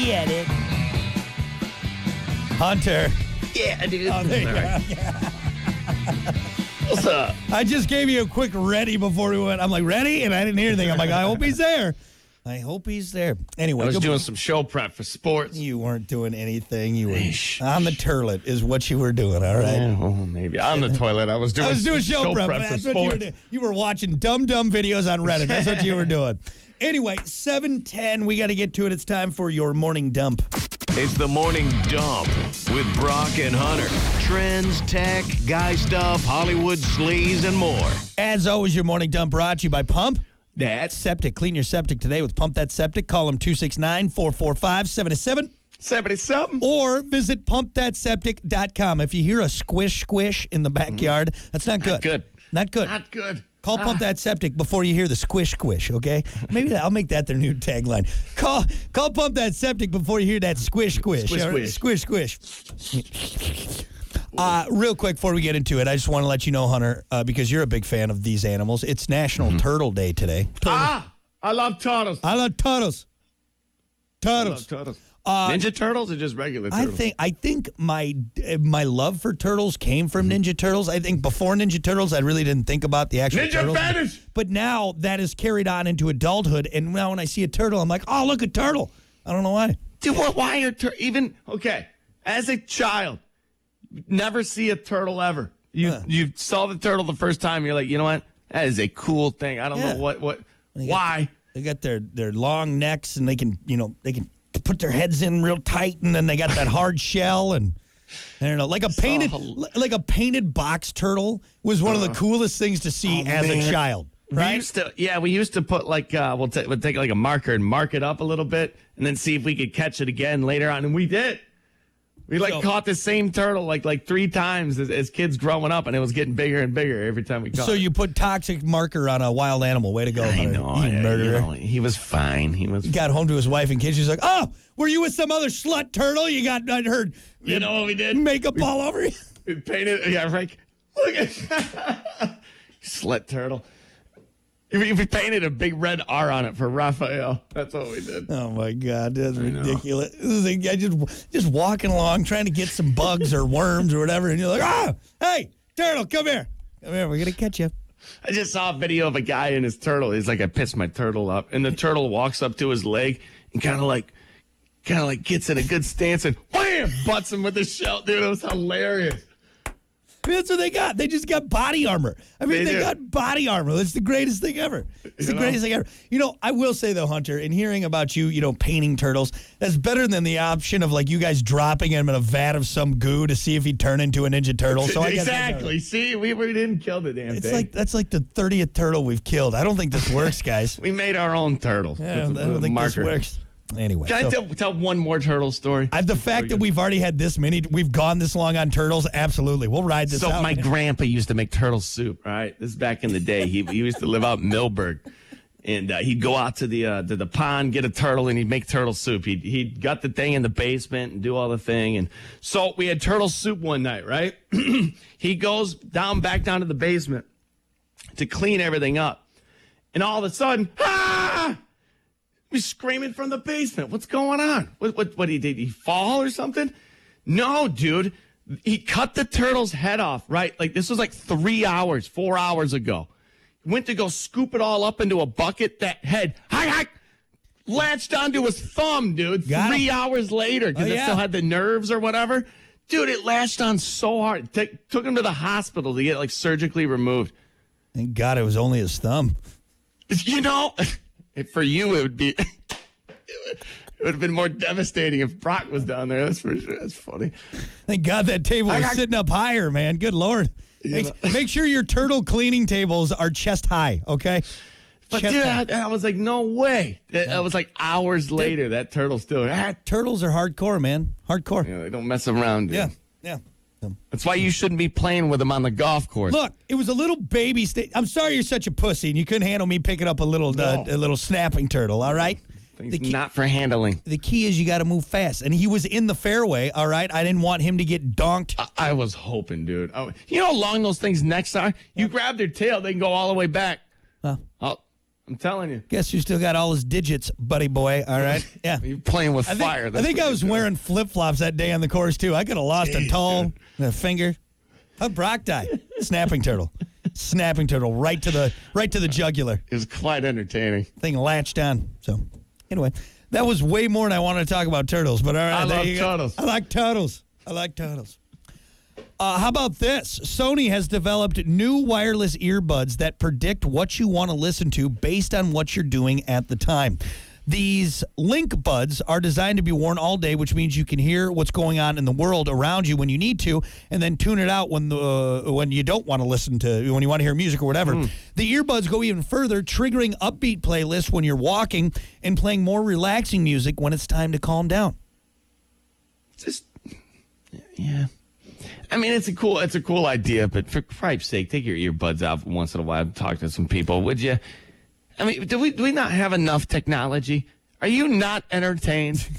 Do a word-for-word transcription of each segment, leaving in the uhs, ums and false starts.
get it. Hunter. Yeah, dude. Oh, there you All go. right. What's up? I just gave you a quick ready before we went. I'm like, ready? And I didn't hear anything. I'm like, I hope he's there. I hope he's there. Anyway. I was good- doing some show prep for sports. You weren't doing anything. You were Shh. on the turlet is what you were doing, all right? Yeah, oh, maybe. On the toilet. I was doing I was doing some show, prep. for That's what you were sports. doing. You were watching dumb, dumb videos on Reddit. That's what you were doing. Anyway, seven ten, we got to get to it. It's time for your morning dump. It's the Morning Dump with Brock and Hunter. Trends, tech, guy stuff, Hollywood sleaze, and more. As always, your morning dump brought to you by Pump. That's Septic. Clean your septic today with Pump That Septic. Call them two six nine, four four five, seven seven seventy-something. or visit pump that septic dot com. If you hear a squish squish in the backyard, that's not good. Not good. Not good. Not good. Call Pump That Septic before you hear the squish squish, okay? Maybe that, I'll make that their new tagline. Call call Pump That Septic before you hear that squish squish. Squish, all right? squish. Squish squish. Uh, real quick before we get into it, I just want to let you know, Hunter, uh, because you're a big fan of these animals, it's National Turtle Day today. Turtle. Ah, I love turtles. I love turtles. I love Turtles. turtles. Uh, Ninja turtles or just regular I turtles? think I think my uh, my love for turtles came from Mm-hmm. Ninja Turtles. I think before Ninja Turtles, I really didn't think about the actual Ninja turtles. Vanish! But now that is carried on into adulthood, and now when I see a turtle, I'm like, oh, look, a turtle. I don't know why. Dude, what, why are tur- even okay? As a child, you never see a turtle ever. You Huh. you saw the turtle the first time. You're like, you know what? That is a cool thing. I don't Yeah. know what what They got- why. They got their their long necks, and they can you know they can put their heads in real tight, and then they got that hard shell, and I don't know, like a painted So- like a painted box turtle was one of the coolest things to see Oh, as a man. child. We Right? used to, yeah, we used to put like uh, we'll, ta- we'll take like a marker and mark it up a little bit, and then see if we could catch it again later on, and we did. We like So- caught the same turtle like like three times as, as kids growing up, and it was getting bigger and bigger every time we caught. So it. you put toxic marker on a wild animal. Way to go, I Hunter. know, You I- you murderer. know, he was fine. He was. Got home to his wife and kids. She's like, "Oh, were you with some other slut turtle? You got I heard You know what we did? makeup all over you." We painted, yeah, right. Look at slut turtle. We, we painted a big red R on it for Raphael. That's what we did. Oh my God, that's ridiculous. This is a guy just just walking along trying to get some bugs or worms or whatever, and you're like, "Oh, hey, turtle, come here, come here, we're gonna catch you." I just saw a video of a guy and his turtle. He's like, I pissed my turtle up, and the turtle walks up to his leg and kind of like, kind of like gets in a good stance and wham, butts him with his shell. Dude, it was hilarious. I mean, that's what they got. They just got body armor. I mean, They they, do. got body armor. That's the greatest thing ever. It's the You know? greatest thing ever. You know, I will say though, Hunter, in hearing about you, you know, painting turtles, that's better than the option of like you guys dropping him in a vat of some goo to see if he'd turn into a Ninja Turtle. So I guess that's all right. Exactly. See, we, we didn't kill the damn It's thing. like that's like the thirtieth turtle we've killed. I don't think this works, guys. we made our own turtle. Yeah, I With a- don't with a think this marker. works. Anyway, Can I so- tell, tell one more turtle story? I, the fact that we've already had this many, we've gone this long on turtles, absolutely. We'll ride this So out. my grandpa used to make turtle soup. All right, this is back in the day. He, he used to live out in Millburg, and uh, he'd go out to the uh, to the pond, get a turtle, and he'd make turtle soup. He he got the thing in the basement and do all the thing. And so we had turtle soup one night. Right, he goes down back down to the basement to clean everything up, and all of a sudden, ah! He's screaming from the basement. What's going on? What, what, what, he, did he fall or something? No, dude. He cut the turtle's head off, right? Like, this was like three hours, four hours ago. He went to go scoop it all up into a bucket. That head, hi, hi, latched onto his thumb, dude. Got three him. hours later, because Oh, it yeah. still had the nerves or whatever. Dude, it latched on so hard. T- took him to the hospital to get, like, surgically removed. Thank God it was only his thumb. You know, for you, it would be, it would, it would have been more devastating if Brock was down there. That's for sure. That's funny. Thank God that table was I- I- sitting up higher, man. Good Lord. Make, make sure your turtle cleaning tables are chest high, okay? But Chest dude, high. I, I was like, no way. That, that was like hours later. That turtle still. Ah, Turtles are hardcore, man. Hardcore. you know, they don't mess around. Dude. Yeah, yeah. That's why you shouldn't be playing with them on the golf course. Look, it was a little baby. Sta- I'm sorry you're such a pussy and you couldn't handle me picking up a little uh, No. a little snapping turtle. All right. Things The key, not for handling. the key is you got to move fast, and he was in the fairway. All right. I didn't want him to get donked. I, I was hoping, dude. Oh, you know how long those things necks are? You grab their tail, they can go all the way back. Huh. Oh, I'm telling you. Guess who still got all his digits, buddy boy? All right. Yeah. You're playing with I think, fire. I think I was wearing flip flops that day on the course, too. I could have lost a toe, a finger. How'd Brock die? Snapping turtle. Snapping turtle right to the right to the jugular. It was quite entertaining. Thing latched on. So, anyway, that was way more than I wanted to talk about turtles. But all right, I there love you go. turtles. I like turtles. I like turtles. Uh, how about this? Sony has developed new wireless earbuds that predict what you want to listen to based on what you're doing at the time. These Link Buds are designed to be worn all day, which means you can hear what's going on in the world around you when you need to, and then tune it out when the uh, when you don't want to listen to, when you want to hear music or whatever. Mm. The earbuds go even further, triggering upbeat playlists when you're walking and playing more relaxing music when it's time to calm down. Just, yeah. I mean, it's a cool, it's a cool idea, but for Christ's sake, take your earbuds out once in a while and talk to some people, would you? I mean, do we do we not have enough technology? Are you not entertained?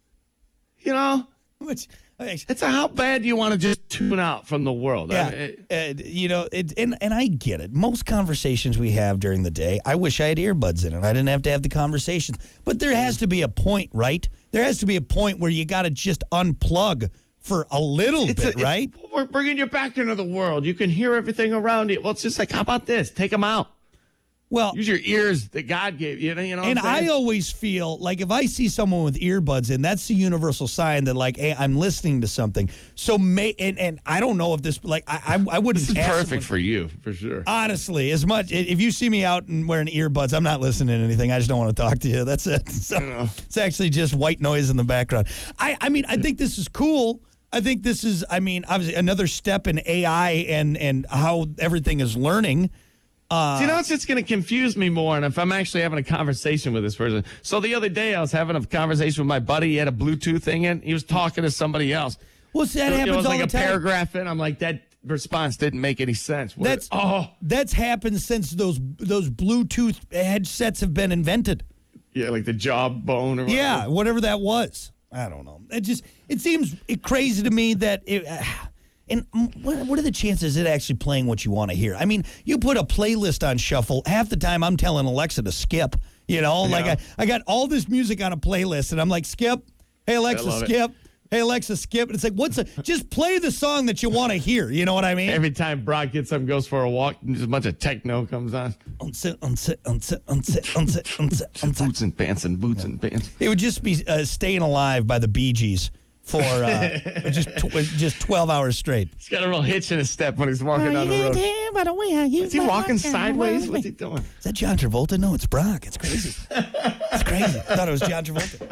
You know, Which, it's a, how bad do you want to just tune out from the world? Yeah, I mean, it, uh, you know, it, and and I get it. Most conversations we have during the day, I wish I had earbuds in it. I didn't have to have the conversations. But there has to be a point, right? There has to be a point where you got to just unplug for a little it's bit, a, right? We're bringing you back into the world. You can hear everything around you. Well, it's just like, how about this? Take them out. Well, use your ears that God gave you. You know, what and I'm saying? I always feel like if I see someone with earbuds in, that's the universal sign that, like, hey, I'm listening to something. So, may and, and I don't know if this, like, I I, I wouldn't. This is ask perfect someone, for you, for sure. Honestly, as much if you see me out and wearing earbuds, I'm not listening to anything. I just don't want to talk to you. That's it. So, it's actually just white noise in the background. I I mean, I think this is cool. I think this is, I mean, obviously another step in A I and and how everything is learning. Uh, Do you know, it's just going to confuse me more. And if I'm actually having a conversation with this person. So the other day I was having a conversation with my buddy. He had a Bluetooth thing in. He was talking to somebody else. Well, see, that it, happens it was all like the a time. paragraph in. I'm like, that response didn't make any sense. What That's it, oh. That's happened since those those Bluetooth headsets have been invented. Yeah, like the jawbone or whatever. Yeah, whatever that was. I don't know. It just, it seems crazy to me that it... Uh, And what, what are the chances it actually playing what you want to hear? I mean, you put a playlist on shuffle. Half the time I'm telling Alexa to skip. You know, yeah. like I, I got all this music on a playlist, and I'm like, skip. Hey, Alexa, skip. It. Hey, Alexa, skip. And it's like, what's a, just play the song that you want to hear. You know what I mean? Every time Brock gets up and goes for a walk, just a bunch of techno comes on. Unsit, unsit, unsit, unsit, unsit, unsit, unsit. Boots and pants and boots yeah. and pants. It would just be uh, Staying Alive by the Bee Gees. For uh, just tw- just twelve hours straight. He's got a real hitch in his step when he's walking down the road. By the way, I Is he walking sideways? What's he doing? Is that John Travolta? No, it's Brock. It's crazy. It's crazy. I thought it was John Travolta.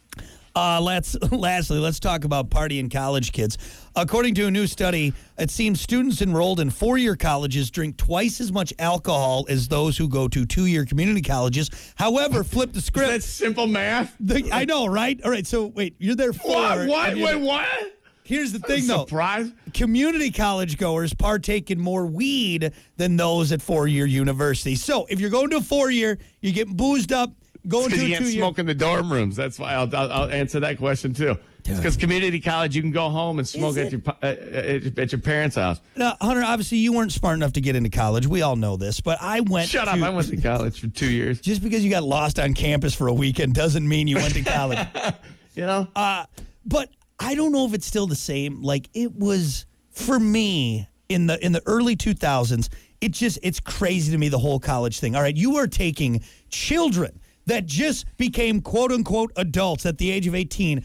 Uh, let's lastly, let's talk about partying college kids. According to a new study, it seems students enrolled in four-year colleges drink twice as much alcohol as those who go to two-year community colleges. However, flip the script. That's simple math. The, I know, right? All right, so wait, you're there for what? What? Wait, what? Here's the thing, though. Surprise. Community college goers partake in more weed than those at four-year universities. So if you're going to a four-year, you're getting boozed up. Going to you a can't two-year. smoke in the dorm rooms. That's why I'll, I'll, I'll answer that question too. Because community college, you can go home and smoke at your, uh, at, at your parents' house. Now, Hunter, obviously you weren't smart enough to get into college. We all know this, but I went. Shut to, up! I went to college for two years. Just because you got lost on campus for a weekend doesn't mean you went to college. You know. Uh, but I don't know if it's still the same. Like it was for me in the in the early two thousands. It just it's crazy to me, the whole college thing. All right, you are taking children that just became quote-unquote adults at the age of eighteen,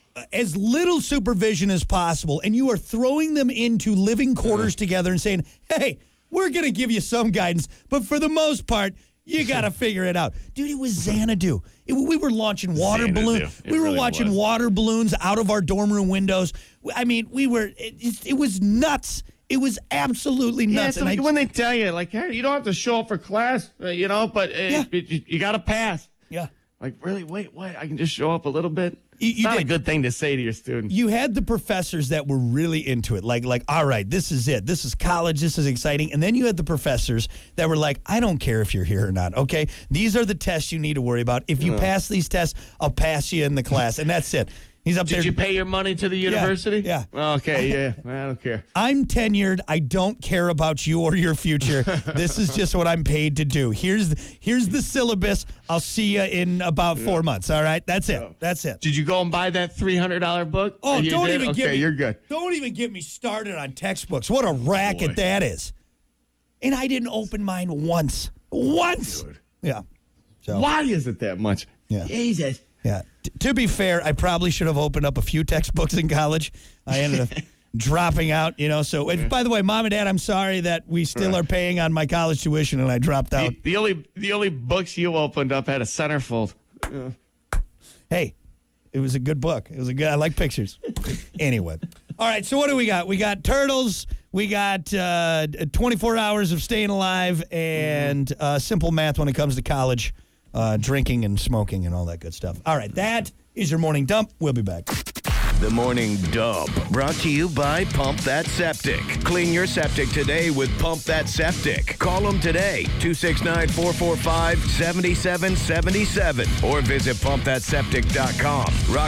as little supervision as possible, and you are throwing them into living quarters uh, together and saying, hey, we're going to give you some guidance, but for the most part, you got to figure it out. Dude, it was Xanadu. It, we were launching water balloons. We were really watching was. water balloons out of our dorm room windows. I mean, we were, it, it was nuts. It was absolutely nuts. Yeah, so and I, when they tell you, like, hey, you don't have to show up for class, uh, you know, but uh, Yeah. it, you, you got to pass. Yeah. Like, really? Wait, what? I can just show up a little bit? You, it's you not did. a good thing to say to your students. You had the professors that were really into it, like, like, all right, this is it. This is college. This is exciting. And then you had the professors that were like, I don't care if you're here or not, okay? These are the tests you need to worry about. If you No. pass these tests, I'll pass you in the class, and that's it. He's up Did there. you pay your money to the university? yeah. Okay, yeah. I don't care. I'm tenured. I don't care about you or your future. This is just what I'm paid to do. Here's the, here's the syllabus. I'll see you in about four months. All right, that's it. That's it. Did you go and buy that three hundred dollars book? Oh, You don't did? even okay, get me. you're good. Don't even get me started on textbooks. What a racket Boy. that is. And I didn't open mine once. Once. Dude. Yeah. So, Why is it that much? Yeah. Jesus. Yeah. T- to be fair, I probably should have opened up a few textbooks in college. I ended up dropping out, you know. So, and by the way, Mom and Dad, I'm sorry that we still are paying on my college tuition and I dropped out. The, the only the only books you opened up had a centerfold. Hey, it was a good book. It was a good. I like pictures. Anyway, all right. So what do we got? We got turtles. We got uh, twenty-four hours of staying alive and uh, simple math when it comes to college, uh, drinking and smoking and all that good stuff. All right, that is your morning dump. We'll be back. The Morning Dump, brought to you by Pump That Septic. Clean your septic today with Pump That Septic. Call them today, two six nine, four four five, seven seven seven seven, or visit pump that septic dot com. Rock